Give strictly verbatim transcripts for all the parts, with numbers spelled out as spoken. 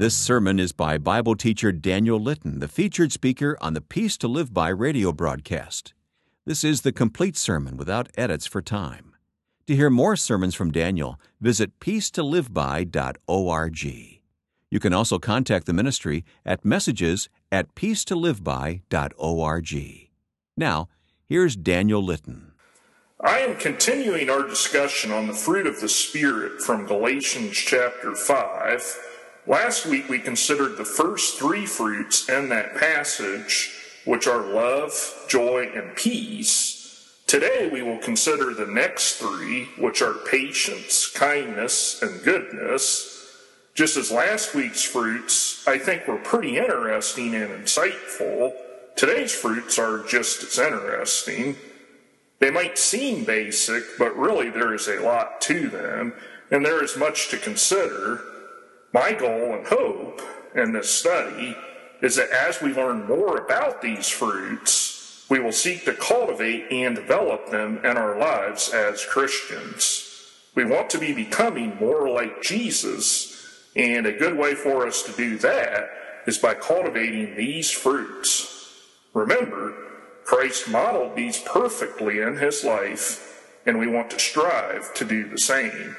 This sermon is by Bible teacher Daniel Litton, the featured speaker on the Peace to Live By radio broadcast. This is the complete sermon without edits for time. To hear more sermons from Daniel, visit peace to live by dot org. You can also contact the ministry at messages at peace to live by dot org. Now, here's Daniel Litton. I am continuing our discussion on the fruit of the Spirit from Galatians chapter five. Last week we considered the first three fruits in that passage, which are love, joy, and peace. Today we will consider the next three, which are patience, kindness, and goodness. Just as last week's fruits, I think, were pretty interesting and insightful, today's fruits are just as interesting. They might seem basic, but really there is a lot to them, and there is much to consider. My goal and hope in this study is that as we learn more about these fruits, we will seek to cultivate and develop them in our lives as Christians. We want to be becoming more like Jesus, and a good way for us to do that is by cultivating these fruits. Remember, Christ modeled these perfectly in his life, and we want to strive to do the same.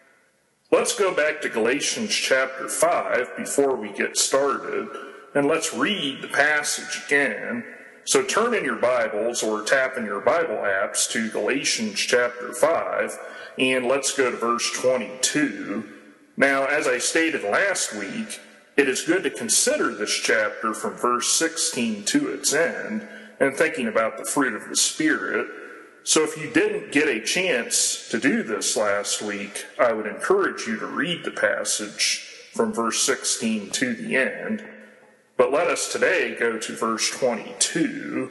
Let's go back to Galatians chapter five before we get started, and let's read the passage again. So turn in your Bibles or tap in your Bible apps to Galatians chapter five, and let's go to verse twenty-two. Now, as I stated last week, it is good to consider this chapter from verse sixteen to its end, and thinking about the fruit of the Spirit. So if you didn't get a chance to do this last week, I would encourage you to read the passage from verse sixteen to the end. But let us today go to verse twenty-two.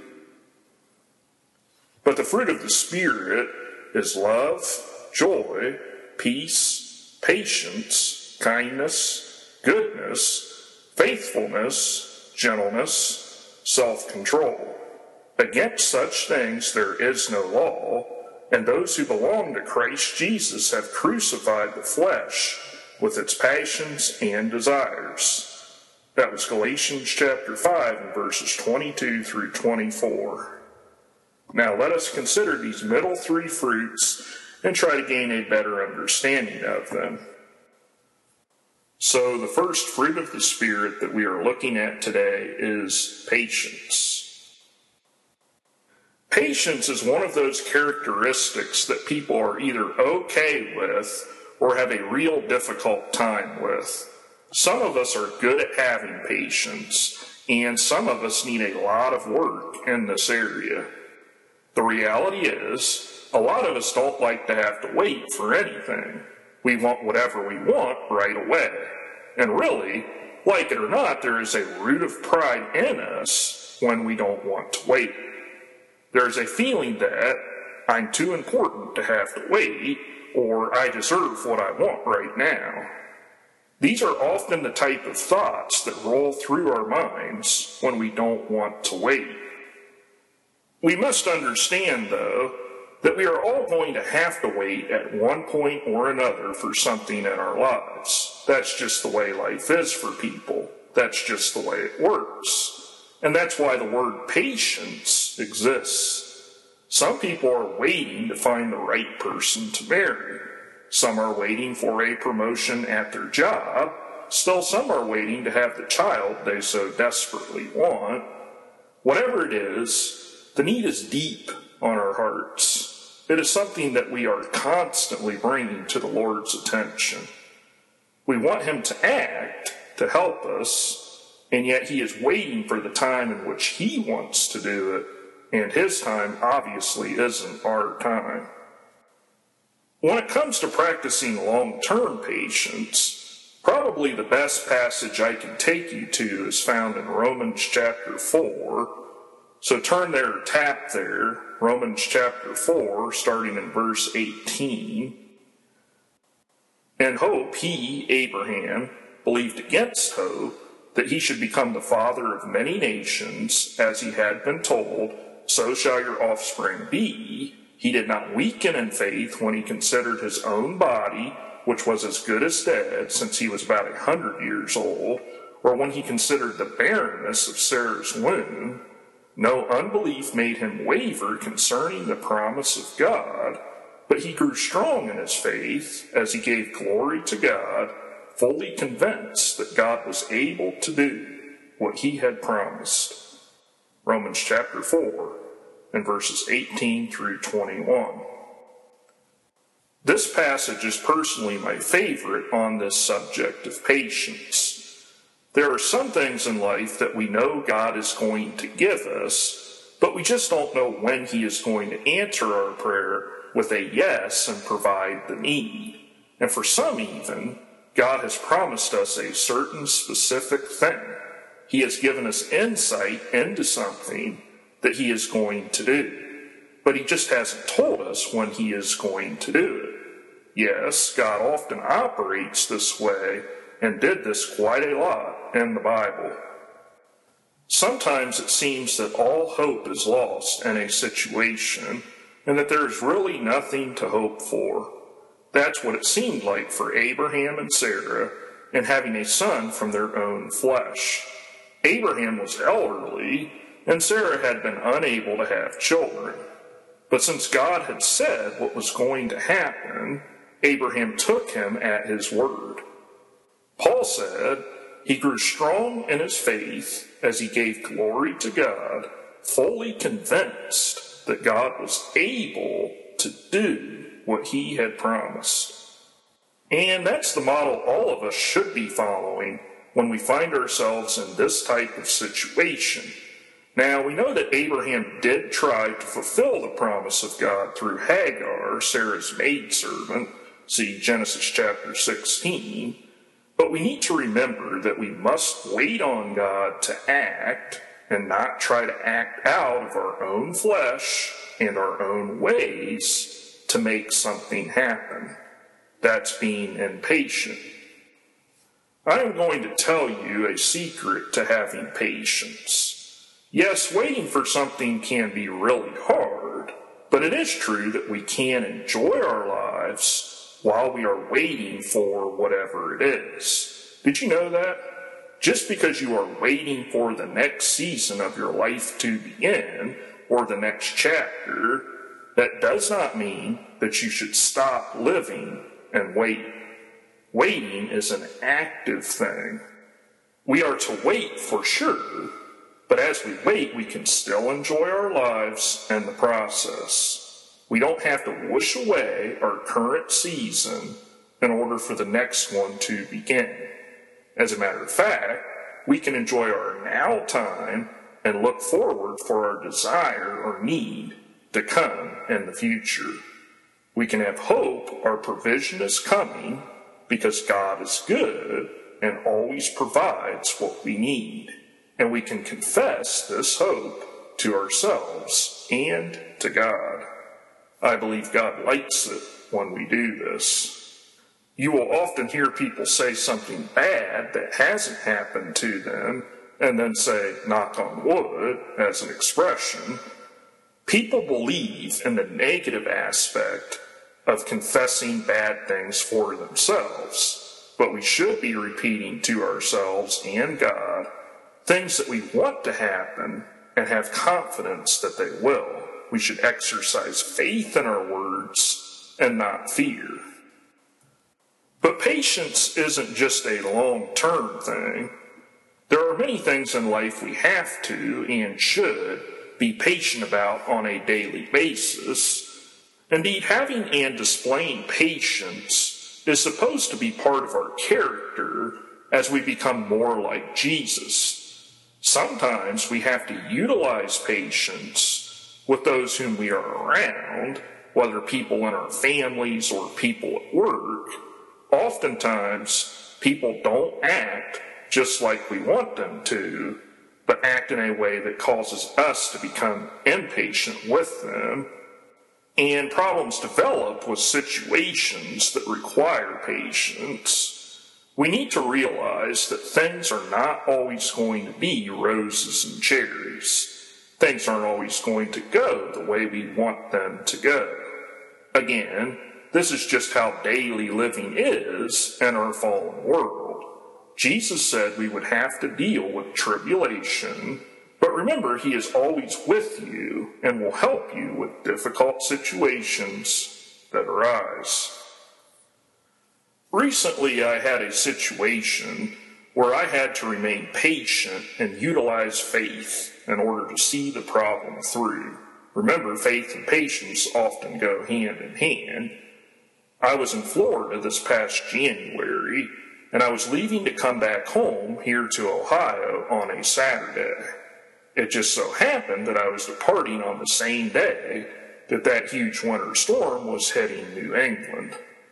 But the fruit of the Spirit is love, joy, peace, patience, kindness, goodness, faithfulness, gentleness, self-control. Against such things there is no law, and those who belong to Christ Jesus have crucified the flesh with its passions and desires. That was Galatians chapter five and verses twenty-two through twenty-four. Now let us consider these middle three fruits and try to gain a better understanding of them. So the first fruit of the Spirit that we are looking at today is patience. Patience is one of those characteristics that people are either okay with or have a real difficult time with. Some of us are good at having patience, and some of us need a lot of work in this area. The reality is, a lot of us don't like to have to wait for anything. We want whatever we want right away. And really, like it or not, there is a root of pride in us when we don't want to wait. There's a feeling that I'm too important to have to wait, or I deserve what I want right now. These are often the type of thoughts that roll through our minds when we don't want to wait. We must understand, though, that we are all going to have to wait at one point or another for something in our lives. That's just the way life is for people. That's just the way it works. And that's why the word patience exists. Some people are waiting to find the right person to marry. Some are waiting for a promotion at their job. Still, some are waiting to have the child they so desperately want. Whatever it is, the need is deep on our hearts. It is something that we are constantly bringing to the Lord's attention. We want him to act, to help us, and yet he is waiting for the time in which he wants to do it, and his time obviously isn't our time. When it comes to practicing long-term patience, probably the best passage I can take you to is found in Romans chapter four. So turn there, tap there, Romans chapter four, starting in verse eighteen. In hope he, Abraham, believed against hope, that he should become the father of many nations, as he had been told, so shall your offspring be. He did not weaken in faith when he considered his own body, which was as good as dead since he was about a hundred years old, or when he considered the barrenness of Sarah's womb, no unbelief made him waver concerning the promise of God, but he grew strong in his faith as he gave glory to God, fully convinced that God was able to do what he had promised. Romans chapter four and verses eighteen through twenty-one. This passage is personally my favorite on this subject of patience. There are some things in life that we know God is going to give us, but we just don't know when he is going to answer our prayer with a yes and provide the need. And for some even, God has promised us a certain specific thing. He has given us insight into something that he is going to do, but he just hasn't told us when he is going to do it. Yes, God often operates this way and did this quite a lot in the Bible. Sometimes it seems that all hope is lost in a situation and that there is really nothing to hope for. That's what it seemed like for Abraham and Sarah in having a son from their own flesh. Abraham was elderly and Sarah had been unable to have children. But since God had said what was going to happen, Abraham took him at his word. Paul said he grew strong in his faith as he gave glory to God, fully convinced that God was able to do what he had promised. And that's the model all of us should be following when we find ourselves in this type of situation. Now, we know that Abraham did try to fulfill the promise of God through Hagar, Sarah's maidservant, see Genesis chapter sixteen. But we need to remember that we must wait on God to act and not try to act out of our own flesh and our own ways to make something happen. That's being impatient. I am going to tell you a secret to having patience. Yes, waiting for something can be really hard, but it is true that we can enjoy our lives while we are waiting for whatever it is. Did you know that? Just because you are waiting for the next season of your life to begin, or the next chapter, that does not mean that you should stop living and waiting. Waiting is an active thing. We are to wait for sure, but as we wait, we can still enjoy our lives and the process. We don't have to wish away our current season in order for the next one to begin. As a matter of fact, we can enjoy our now time and look forward for our desire or need to come in the future. We can have hope our provision is coming because God is good and always provides what we need. And we can confess this hope to ourselves and to God. I believe God likes it when we do this. You will often hear people say something bad that hasn't happened to them and then say, knock on wood, as an expression. People believe in the negative aspect of confessing bad things for themselves, but we should be repeating to ourselves and God things that we want to happen and have confidence that they will. We should exercise faith in our words and not fear. But patience isn't just a long-term thing. There are many things in life we have to and should be patient about on a daily basis. Indeed, having and displaying patience is supposed to be part of our character as we become more like Jesus. Sometimes we have to utilize patience with those whom we are around, whether people in our families or people at work. Oftentimes, people don't act just like we want them to, but act in a way that causes us to become impatient with them. And problems develop with situations that require patience. We need to realize that things are not always going to be roses and cherries. Things aren't always going to go the way we want them to go. Again, this is just how daily living is in our fallen world. Jesus said we would have to deal with tribulation, but remember, he is always with you and will help you with difficult situations that arise. Recently, I had a situation where I had to remain patient and utilize faith in order to see the problem through. Remember, faith and patience often go hand in hand. I was in Florida this past January, and I was leaving to come back home here to Ohio on a Saturday. It just so happened that I was departing on the same day that that huge winter storm was hitting New England.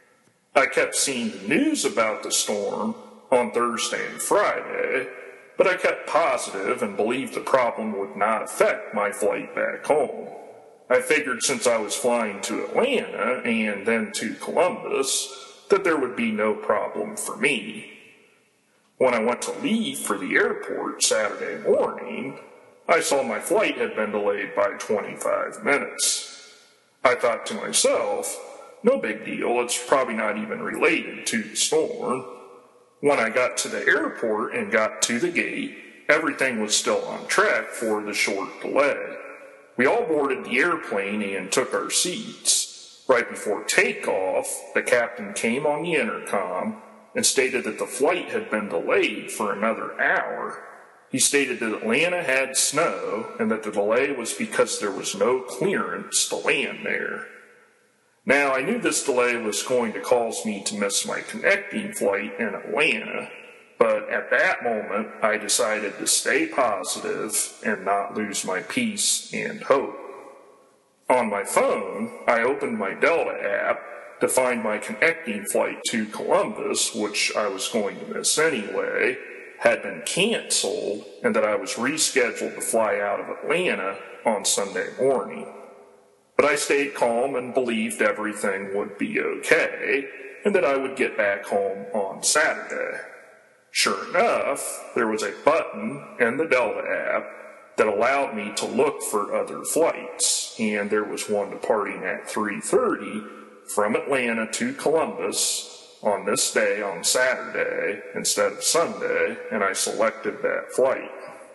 I kept seeing the news about the storm on Thursday and Friday, but I kept positive and believed the problem would not affect my flight back home. I figured since I was flying to Atlanta and then to Columbus, that there would be no problem for me. When I went to leave for the airport Saturday morning, I saw my flight had been delayed by twenty-five minutes. I thought to myself, no big deal, it's probably not even related to the storm. When I got to the airport and got to the gate, everything was still on track for the short delay. We all boarded the airplane and took our seats. Right before takeoff, the captain came on the intercom and stated that the flight had been delayed for another hour. He stated that Atlanta had snow and that the delay was because there was no clearance to land there. Now, I knew this delay was going to cause me to miss my connecting flight in Atlanta, but at that moment, I decided to stay positive and not lose my peace and hope. On my phone, I opened my Delta app to find my connecting flight to Columbus, which I was going to miss anyway, had been canceled, and that I was rescheduled to fly out of Atlanta on Sunday morning. But I stayed calm and believed everything would be okay, and that I would get back home on Saturday. Sure enough, there was a button in the Delta app that allowed me to look for other flights, and there was one departing at three thirty from Atlanta to Columbus on this day on Saturday instead of Sunday, and I selected that flight.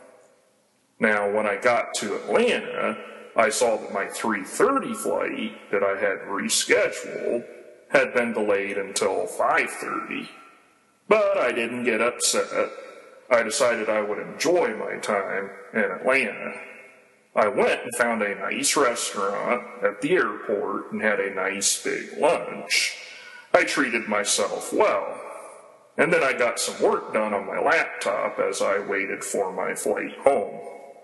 Now, when I got to Atlanta, I saw that my three thirty flight that I had rescheduled had been delayed until five thirty. But I didn't get upset. I decided I would enjoy my time in Atlanta. I went and found a nice restaurant at the airport and had a nice big lunch. I treated myself well. And then I got some work done on my laptop as I waited for my flight home.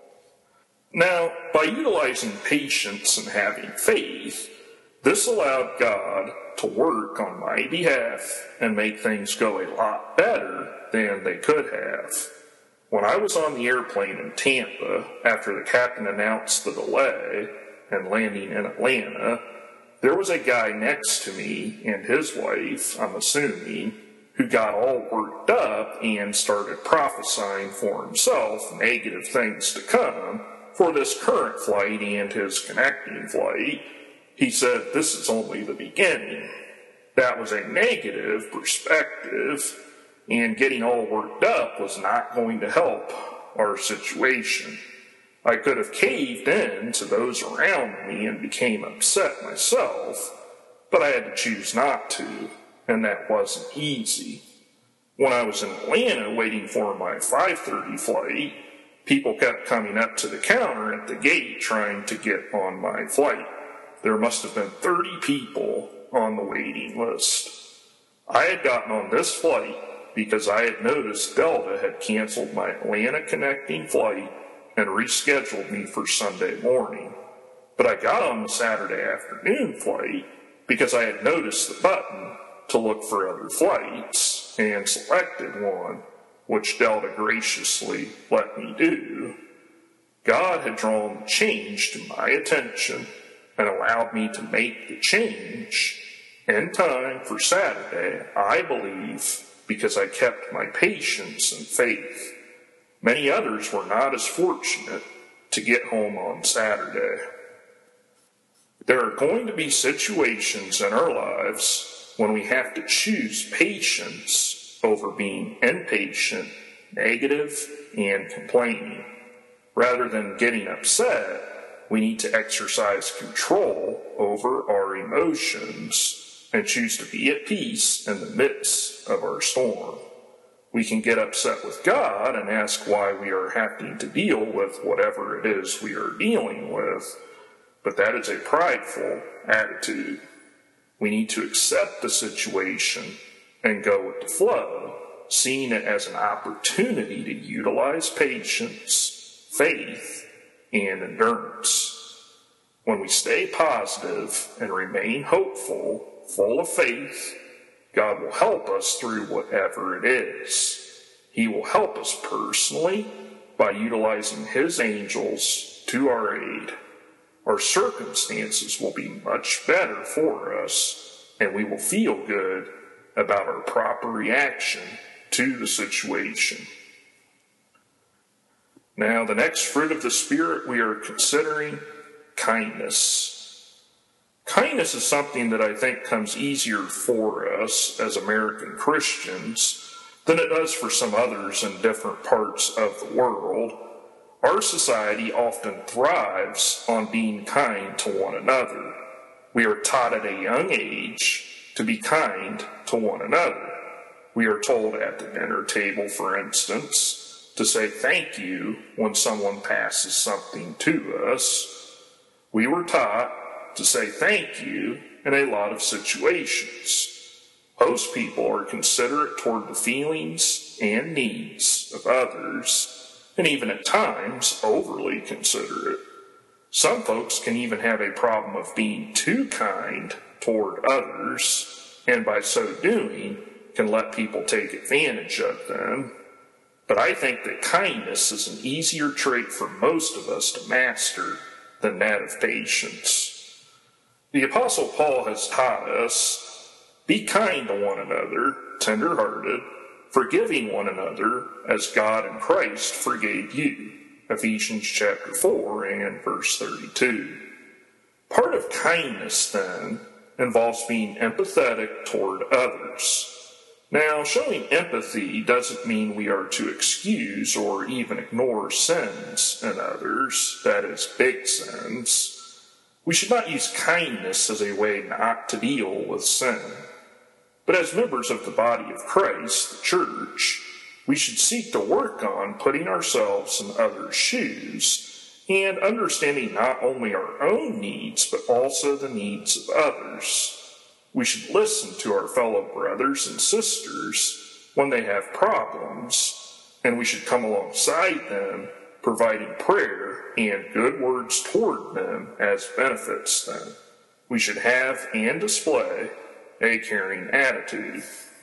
Now, by utilizing patience and having faith, this allowed God to work on my behalf and make things go a lot better than they could have. When I was on the airplane in Tampa, after the captain announced the delay and landing in Atlanta, there was a guy next to me and his wife, I'm assuming, who got all worked up and started prophesying for himself negative things to come for this current flight and his connecting flight. He said, this is only the beginning. That was a negative perspective, and getting all worked up was not going to help our situation. I could have caved in to those around me and became upset myself, but I had to choose not to, and that wasn't easy. When I was in Atlanta waiting for my five thirty flight, people kept coming up to the counter at the gate trying to get on my flight. There must have been thirty people on the waiting list. I had gotten on this flight because I had noticed Delta had canceled my Atlanta connecting flight and rescheduled me for Sunday morning. But I got on the Saturday afternoon flight because I had noticed the button to look for other flights and selected one, which Delta graciously let me do. God had drawn the change to my attention and allowed me to make the change in time for Saturday, I believe, because I kept my patience and faith. Many others were not as fortunate to get home on Saturday. There are going to be situations in our lives when we have to choose patience over being impatient, negative, and complaining. Rather than getting upset, we need to exercise control over our emotions and choose to be at peace in the midst of our storm. We can get upset with God and ask why we are having to deal with whatever it is we are dealing with, but that is a prideful attitude. We need to accept the situation and go with the flow, seeing it as an opportunity to utilize patience, faith, and endurance. When we stay positive and remain hopeful, full of faith, God will help us through whatever it is. He will help us personally by utilizing His angels to our aid. Our circumstances will be much better for us, and we will feel good about our proper reaction to the situation. Now, the next fruit of the Spirit we are considering, kindness. Kindness is something that I think comes easier for us as American Christians than it does for some others in different parts of the world. Our society often thrives on being kind to one another. We are taught at a young age to be kind to one another. We are told at the dinner table, for instance, to say thank you when someone passes something to us. We were taught to say thank you in a lot of situations. Most people are considerate toward the feelings and needs of others, and even at times overly considerate. Some folks can even have a problem of being too kind toward others, and by so doing can let people take advantage of them. But I think that kindness is an easier trait for most of us to master than that of patience. The Apostle Paul has taught us, be kind to one another, tender-hearted, forgiving one another as God in Christ forgave you. Ephesians chapter four and verse thirty-two. Part of kindness, then, involves being empathetic toward others. Now, showing empathy doesn't mean we are to excuse or even ignore sins in others, that is, big sins. We should not use kindness as a way not to deal with sin. But as members of the body of Christ, the church, we should seek to work on putting ourselves in others' shoes and understanding not only our own needs, but also the needs of others. We should listen to our fellow brothers and sisters when they have problems, and we should come alongside them, providing prayer and good words toward them as benefits them. We should have and display a caring attitude.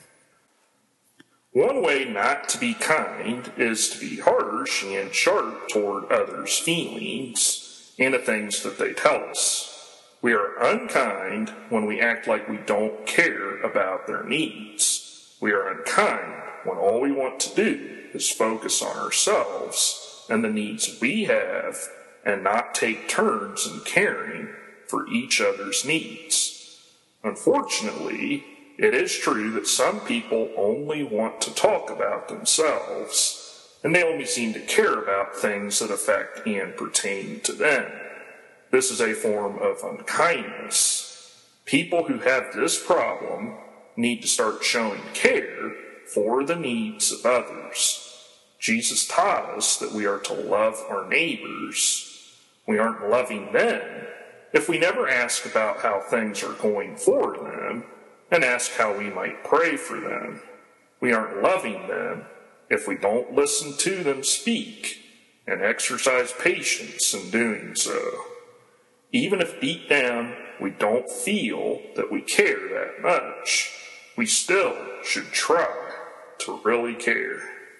One way not to be kind is to be harsh and sharp toward others' feelings and the things that they tell us. We are unkind when we act like we don't care about their needs. We are unkind when all we want to do is focus on ourselves and the needs we have and not take turns in caring for each other's needs. Unfortunately, it is true that some people only want to talk about themselves, and they only seem to care about things that affect and pertain to them. This is a form of unkindness. People who have this problem need to start showing care for the needs of others. Jesus taught us that we are to love our neighbors. We aren't loving them if we never ask about how things are going for them and ask how we might pray for them. We aren't loving them if we don't listen to them speak and exercise patience in doing so. Even if deep down we don't feel that we care that much, we still should try to really care.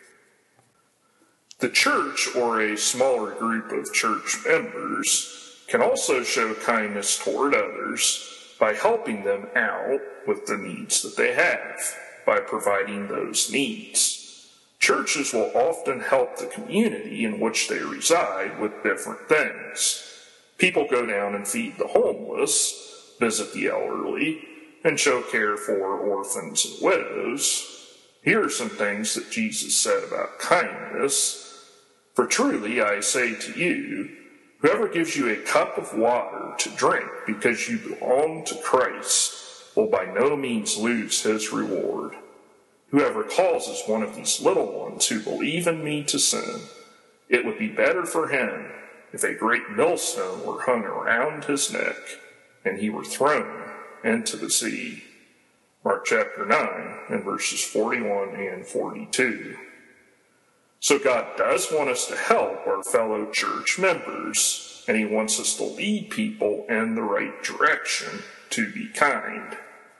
The church, or a smaller group of church members, can also show kindness toward others by helping them out with the needs that they have, by providing those needs. Churches will often help the community in which they reside with different things. People go down and feed the homeless, visit the elderly, and show care for orphans and widows. Here are some things that Jesus said about kindness. For truly I say to you, whoever gives you a cup of water to drink because you belong to Christ will by no means lose his reward. Whoever causes one of these little ones who believe in me to sin, it would be better for him if a great millstone were hung around his neck and he were thrown into the sea. Mark chapter nine and verses forty-one and forty-two. So God does want us to help our fellow church members, and he wants us to lead people in the right direction to be kind.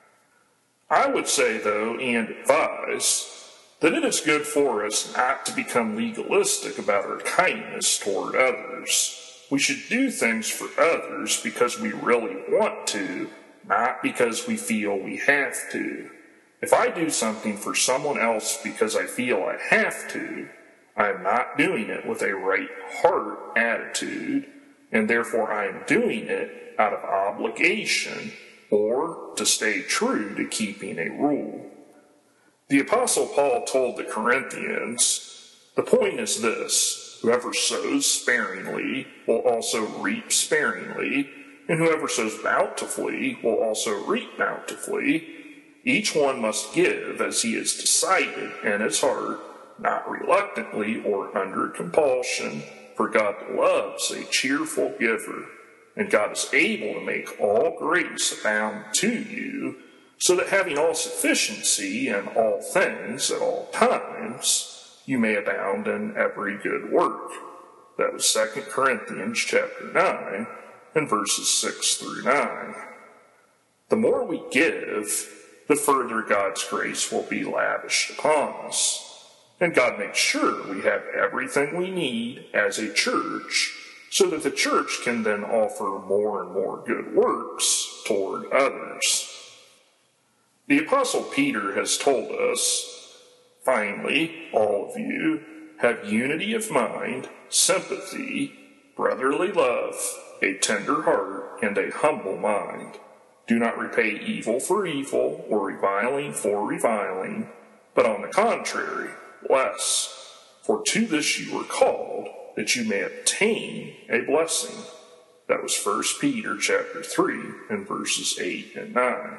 I would say, though, and advise, that it is good for us not to become legalistic about our kindness toward others. We should do things for others because we really want to, not because we feel we have to. If I do something for someone else because I feel I have to, I am not doing it with a right heart attitude, and therefore I am doing it out of obligation or to stay true to keeping a rule. The Apostle Paul told the Corinthians, the point is this, whoever sows sparingly will also reap sparingly, and whoever sows bountifully will also reap bountifully. Each one must give as he has decided in his heart, not reluctantly or under compulsion, for God loves a cheerful giver, and God is able to make all grace abound to you, so that having all sufficiency in all things at all times, you may abound in every good work. That was Second Corinthians chapter nine and verses six through nine. The more we give, the further God's grace will be lavished upon us. And God makes sure we have everything we need as a church, so that the church can then offer more and more good works toward others. The Apostle Peter has told us, finally, all of you, have unity of mind, sympathy, brotherly love, a tender heart, and a humble mind. Do not repay evil for evil, or reviling for reviling, but on the contrary, bless. For to this you were called, that you may obtain a blessing. That was First Peter chapter three and verses eight and nine.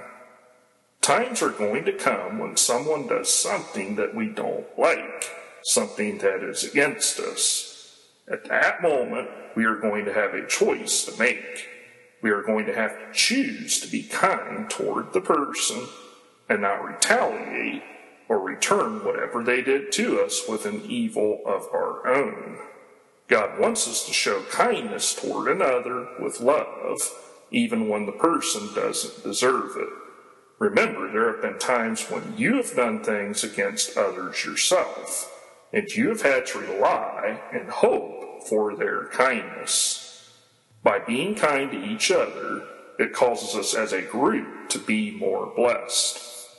Times are going to come when someone does something that we don't like, something that is against us. At that moment, we are going to have a choice to make. We are going to have to choose to be kind toward the person and not retaliate or return whatever they did to us with an evil of our own. God wants us to show kindness toward another with love, even when the person doesn't deserve it. Remember, there have been times when you have done things against others yourself, and you have had to rely and hope for their kindness. By being kind to each other, it causes us as a group to be more blessed.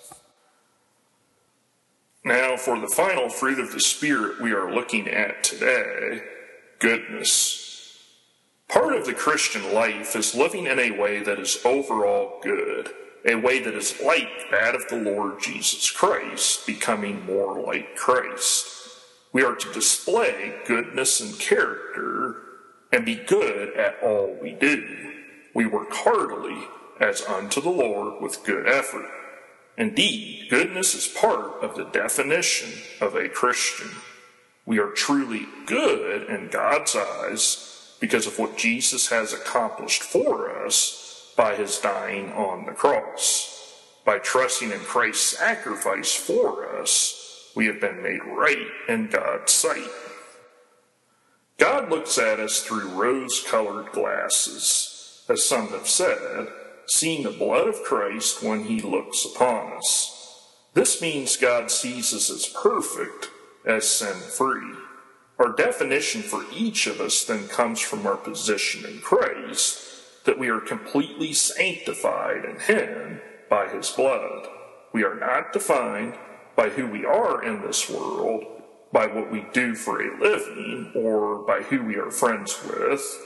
Now, for the final fruit of the Spirit we are looking at today, goodness. Part of the Christian life is living in a way that is overall good, a way that is like that of the Lord Jesus Christ, becoming more like Christ. We are to display goodness and character and be good at all we do. We work heartily as unto the Lord with good effort. Indeed, goodness is part of the definition of a Christian. We are truly good in God's eyes because of what Jesus has accomplished for us by his dying on the cross. By trusting in Christ's sacrifice for us, we have been made right in God's sight. God looks at us through rose-colored glasses, as some have said, seeing the blood of Christ when he looks upon us. This means God sees us as perfect, as sin-free. Our definition for each of us then comes from our position in Christ, that we are completely sanctified in him by his blood. We are not defined by who we are in this world, by what we do for a living, or by who we are friends with.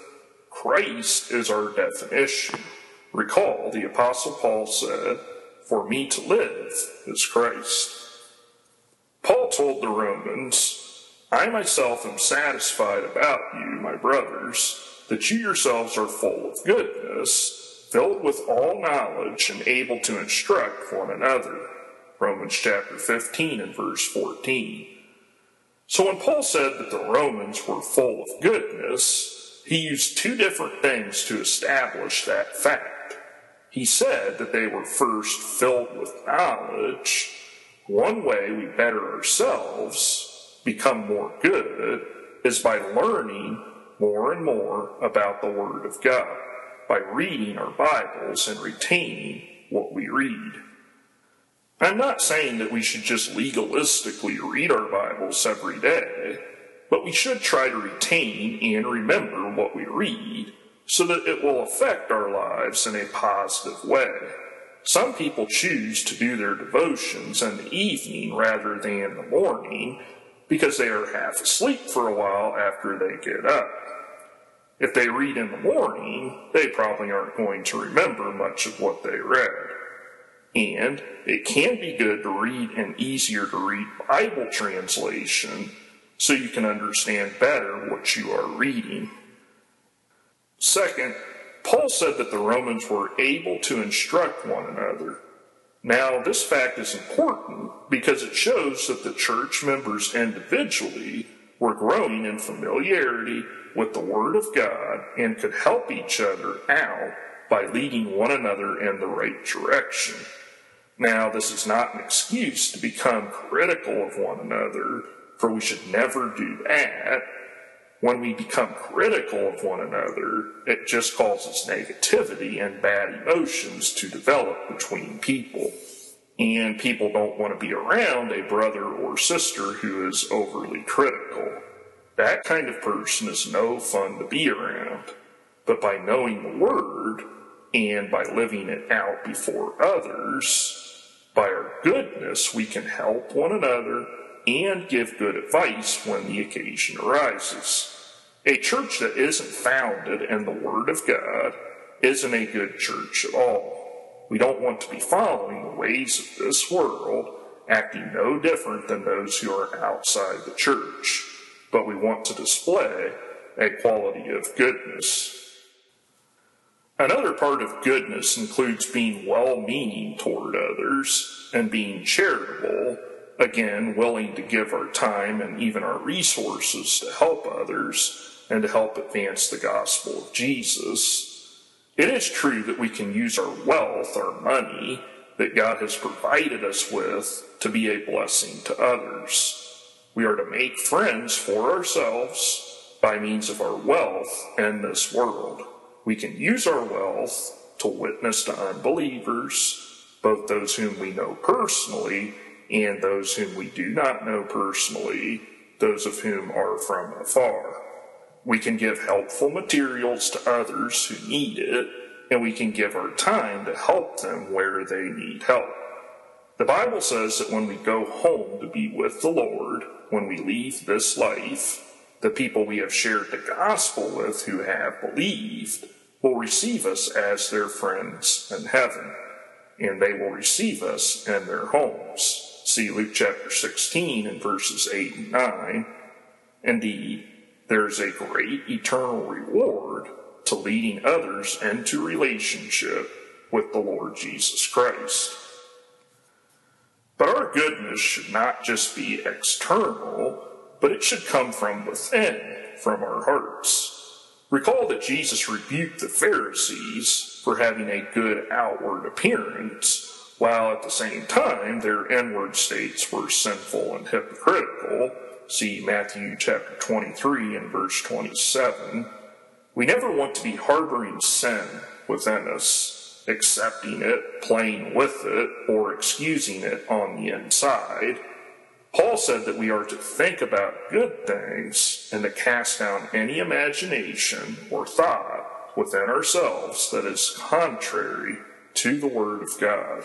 Christ is our definition. Recall, the Apostle Paul said, "For me to live is Christ." Paul told the Romans, "I myself am satisfied about you, my brothers, that you yourselves are full of goodness, filled with all knowledge, and able to instruct one another." Romans chapter fifteen and verse fourteen. So when Paul said that the Romans were full of goodness, he used two different things to establish that fact. He said that they were first filled with knowledge. One way we better ourselves, become more good, is by learning more and more about the Word of God, by reading our Bibles and retaining what we read. I'm not saying that we should just legalistically read our Bibles every day, but we should try to retain and remember what we read so that it will affect our lives in a positive way. Some people choose to do their devotions in the evening rather than in the morning because they are half asleep for a while after they get up. If they read in the morning, they probably aren't going to remember much of what they read. And it can be good to read an easier to read Bible translation so you can understand better what you are reading. Second, Paul said that the Romans were able to instruct one another. Now, this fact is important because it shows that the church members individually were growing in familiarity with the Word of God and could help each other out by leading one another in the right direction. Now, this is not an excuse to become critical of one another, for we should never do that. When we become critical of one another, it just causes negativity and bad emotions to develop between people. And people don't want to be around a brother or sister who is overly critical. That kind of person is no fun to be around. But by knowing the Word, and by living it out before others, by our goodness, we can help one another and give good advice when the occasion arises. A church that isn't founded in the Word of God isn't a good church at all. We don't want to be following the ways of this world, acting no different than those who are outside the church, but we want to display a quality of goodness. Another part of goodness includes being well-meaning toward others and being charitable, again, willing to give our time and even our resources to help others and to help advance the gospel of Jesus. It is true that we can use our wealth, our money, that God has provided us with to be a blessing to others. We are to make friends for ourselves by means of our wealth in this world. We can use our wealth to witness to unbelievers, both those whom we know personally and those whom we do not know personally, those of whom are from afar. We can give helpful materials to others who need it, and we can give our time to help them where they need help. The Bible says that when we go home to be with the Lord, when we leave this life, the people we have shared the gospel with who have believed will receive us as their friends in heaven, and they will receive us in their homes. See Luke chapter sixteen and verses eight and nine. Indeed, there is a great eternal reward to leading others into relationship with the Lord Jesus Christ. But our goodness should not just be external, but it should come from within, from our hearts. Recall that Jesus rebuked the Pharisees for having a good outward appearance, while at the same time their inward states were sinful and hypocritical. See Matthew chapter twenty-three and verse twenty-seven. We never want to be harboring sin within us, accepting it, playing with it, or excusing it on the inside. Paul said that we are to think about good things and to cast down any imagination or thought within ourselves that is contrary to the Word of God.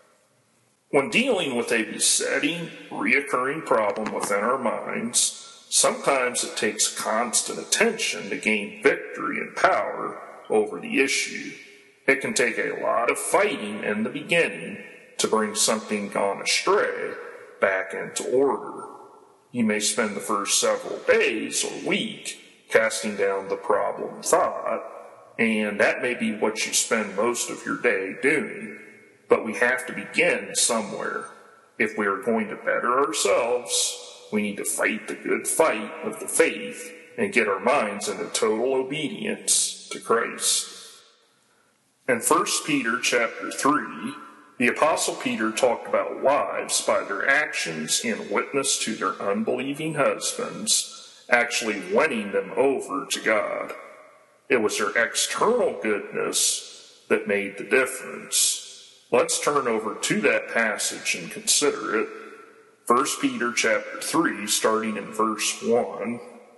When dealing with a besetting, reoccurring problem within our minds, Sometimes it takes constant attention to gain victory and power over the issue. It can take a lot of fighting in the beginning to bring something gone astray back into order. You may spend the first several days or week casting down the problem thought, and that may be what you spend most of your day doing. But we have to begin somewhere. If we are going to better ourselves, we need to fight the good fight of the faith and get our minds into total obedience to Christ. In First Peter chapter three, the Apostle Peter talked about wives by their actions and witness to their unbelieving husbands, actually winning them over to God. It was their external goodness that made the difference. Let's turn over to that passage and consider it. First Peter chapter three, starting in verse one.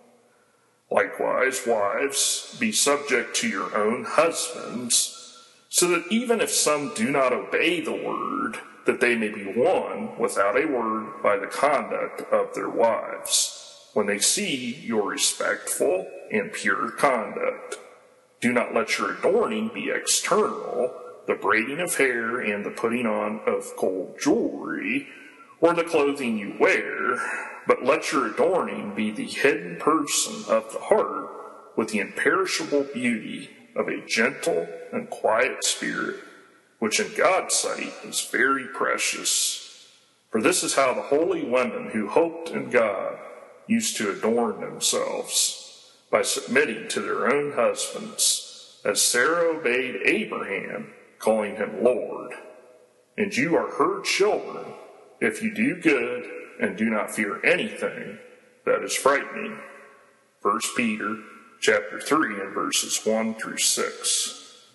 Likewise, wives, be subject to your own husbands, so that even if some do not obey the word, that they may be won without a word by the conduct of their wives, when they see your respectful and pure conduct. Do not let your adorning be external, the braiding of hair and the putting on of gold jewelry, or the clothing you wear, but let your adorning be the hidden person of the heart with the imperishable beauty of a gentle and quiet spirit, which in God's sight is very precious. For this is how the holy women who hoped in God used to adorn themselves, by submitting to their own husbands, as Sarah obeyed Abraham, calling him Lord. And you are her children, if you do good and do not fear anything that is frightening. First Peter chapter three and verses one through six.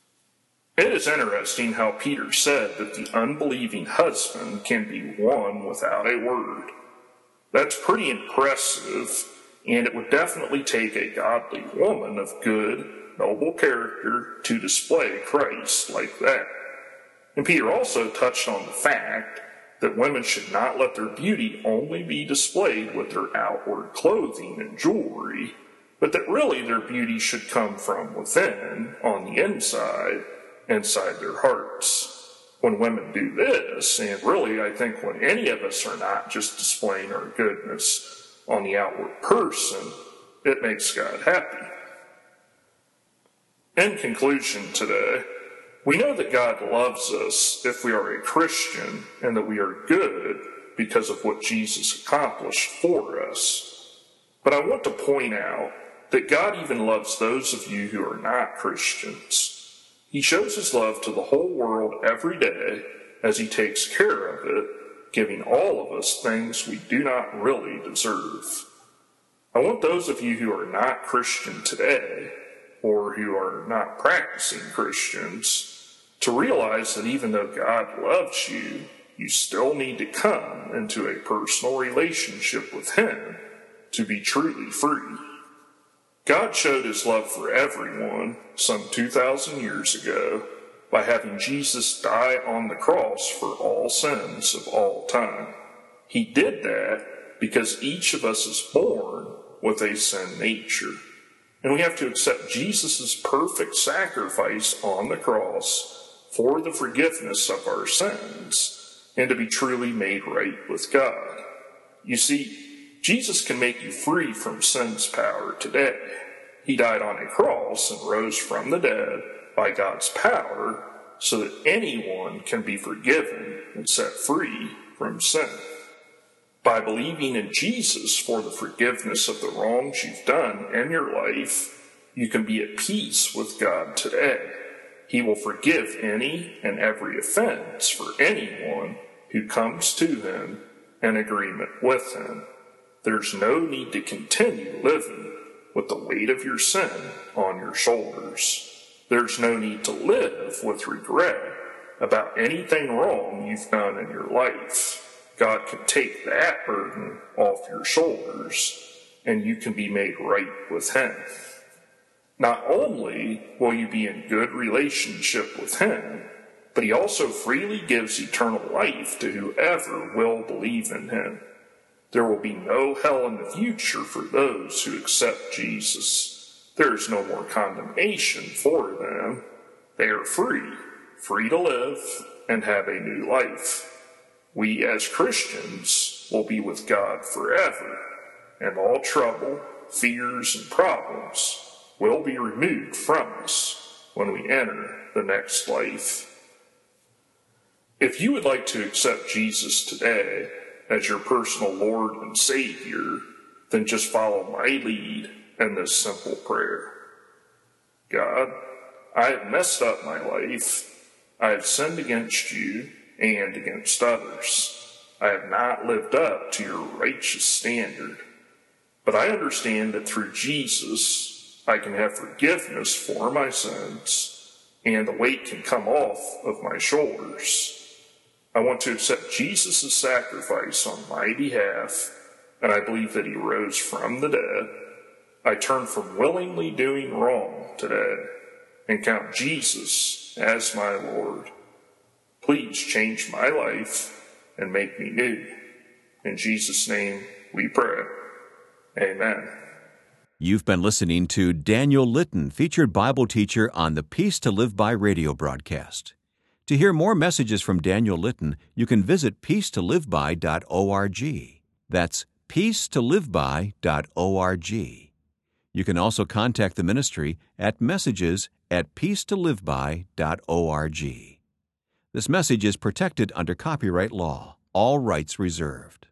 It is interesting how Peter said that the unbelieving husband can be won without a word. That's pretty impressive, and it would definitely take a godly woman of good, noble character to display Christ like that. And Peter also touched on the fact that women should not let their beauty only be displayed with their outward clothing and jewelry, but that really their beauty should come from within, on the inside, inside their hearts. When women do this, and really I think when any of us are not just displaying our goodness on the outward person, it makes God happy. In conclusion today, we know that God loves us if we are a Christian and that we are good because of what Jesus accomplished for us. But I want to point out that God even loves those of you who are not Christians. He shows his love to the whole world every day as he takes care of it, giving all of us things we do not really deserve. I want those of you who are not Christian today, or who are not practicing Christians, to realize that even though God loves you, you still need to come into a personal relationship with him to be truly free. God showed his love for everyone some two thousand years ago by having Jesus die on the cross for all sins of all time. He did that because each of us is born with a sin nature. And we have to accept Jesus' perfect sacrifice on the cross for the forgiveness of our sins and to be truly made right with God. You see, Jesus can make you free from sin's power today. He died on a cross and rose from the dead by God's power so that anyone can be forgiven and set free from sin. By believing in Jesus for the forgiveness of the wrongs you've done in your life, you can be at peace with God today. He will forgive any and every offense for anyone who comes to him in agreement with him. There's no need to continue living with the weight of your sin on your shoulders. There's no need to live with regret about anything wrong you've done in your life. God can take that burden off your shoulders, and you can be made right with him. Not only will you be in good relationship with him, but he also freely gives eternal life to whoever will believe in him. There will be no hell in the future for those who accept Jesus. There is no more condemnation for them. They are free, free to live and have a new life. We as Christians will be with God forever, and all trouble, fears, and problems will be removed from us when we enter the next life. If you would like to accept Jesus today as your personal Lord and Savior, then just follow my lead in this simple prayer. God, I have messed up my life. I have sinned against you and against others. I have not lived up to your righteous standard. But I understand that through Jesus, I can have forgiveness for my sins, and the weight can come off of my shoulders. I want to accept Jesus' sacrifice on my behalf, and I believe that he rose from the dead. I turn from willingly doing wrong today and count Jesus as my Lord. Please change my life and make me new. In Jesus' name we pray. Amen. You've been listening to Daniel Litton, featured Bible teacher on the Peace to Live By radio broadcast. To hear more messages from Daniel Litton, you can visit peace to live by dot org. That's peace to live by dot org. You can also contact the ministry at messages at peace to live by dot org. This message is protected under copyright law. All rights reserved.